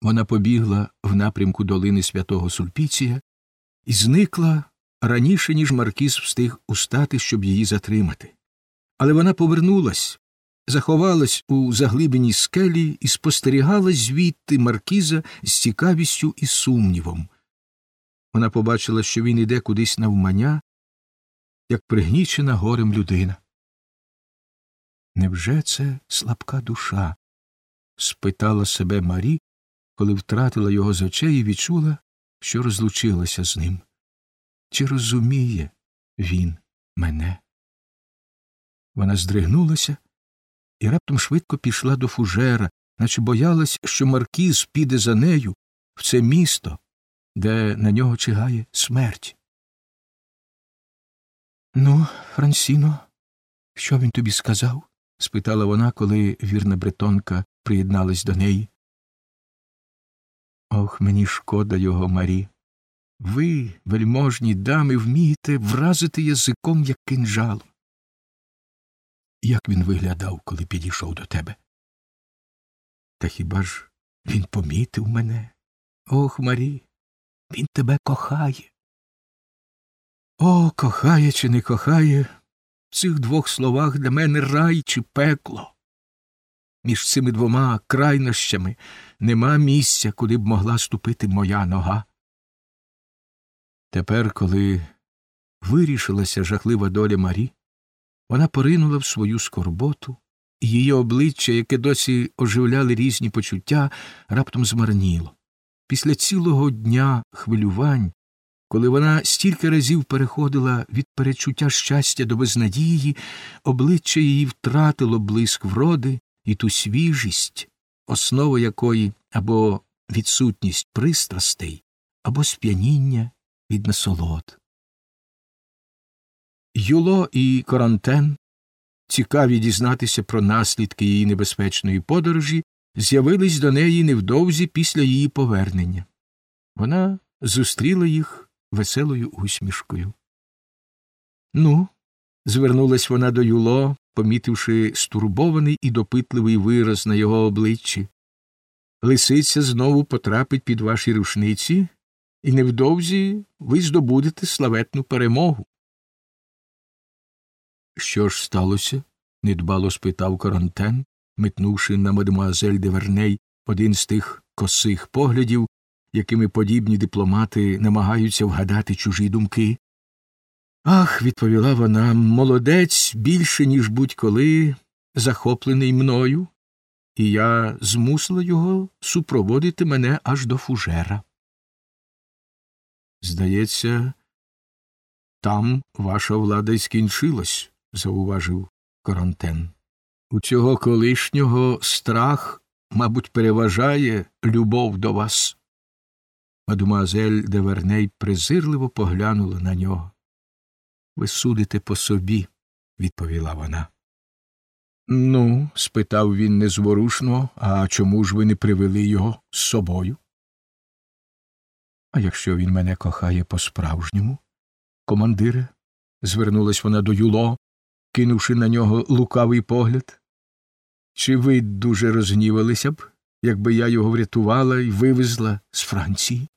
Вона побігла в напрямку долини Святого Сульпіція і зникла раніше, ніж маркіз встиг устати, щоб її затримати. Але вона повернулась, заховалась у заглибиній скелі і спостерігала звідти маркіза з цікавістю і сумнівом. Вона побачила, що він іде кудись навмання, як пригнічена горем людина. «Невже це слабка душа?» – спитала себе Марі, коли втратила його з очей і відчула, що розлучилася з ним. Чи розуміє він мене? Вона здригнулася і раптом швидко пішла до фужера, наче боялась, що маркіз піде за нею в це місто, де на нього чигає смерть. «Ну, Франсіно, що він тобі сказав?» – спитала вона, коли вірна бретонка приєдналась до неї. «Ох, мені шкода його, Марі. Ви, вельможні дами, вмієте вразити язиком, як кинджалом. Як він виглядав, коли підійшов до тебе? Та хіба ж він помітив мене? Ох, Марі, він тебе кохає». О, кохає чи не кохає, в цих двох словах для мене рай чи пекло. Між цими двома крайнощами нема місця, куди б могла ступити моя нога. Тепер, коли вирішилася жахлива доля Марі, вона поринула в свою скорботу, і її обличчя, яке досі оживляли різні почуття, раптом змарніло. Після цілого дня хвилювань, коли вона стільки разів переходила від передчуття щастя до безнадії, обличчя її втратило блиск вроди і ту свіжість, основа якої або відсутність пристрастей, або сп'яніння від насолод. Юло і Корантен, цікаві дізнатися про наслідки її небезпечної подорожі, з'явились до неї невдовзі після її повернення. Вона зустріла їх веселою усмішкою. «Ну», – звернулась вона до Юло, помітивши стурбований і допитливий вираз на його обличчі, «лисиця знову потрапить під ваші рушниці, і невдовзі ви здобудете славетну перемогу». «Що ж сталося?» – недбало спитав Корантен, метнувши на мадемуазель де Верней один з тих косих поглядів, якими подібні дипломати намагаються вгадати чужі думки. «Ах», – відповіла вона, – «молодець більше, ніж будь-коли, захоплений мною, і я змусила його супроводити мене аж до фужера». «Здається, там ваша влада й скінчилась», – зауважив Корантен. «У цього колишнього страх, мабуть, переважає любов до вас». Мадемуазель де Верней презирливо поглянула на нього. «Ви судите по собі», – відповіла вона. «Ну», – спитав він незворушно, – «а чому ж ви не привели його з собою?» «А якщо він мене кохає по-справжньому, командире?» – звернулась вона до Юло, кинувши на нього лукавий погляд. «Чи ви дуже розгнівалися б, якби я його врятувала і вивезла з Франції?»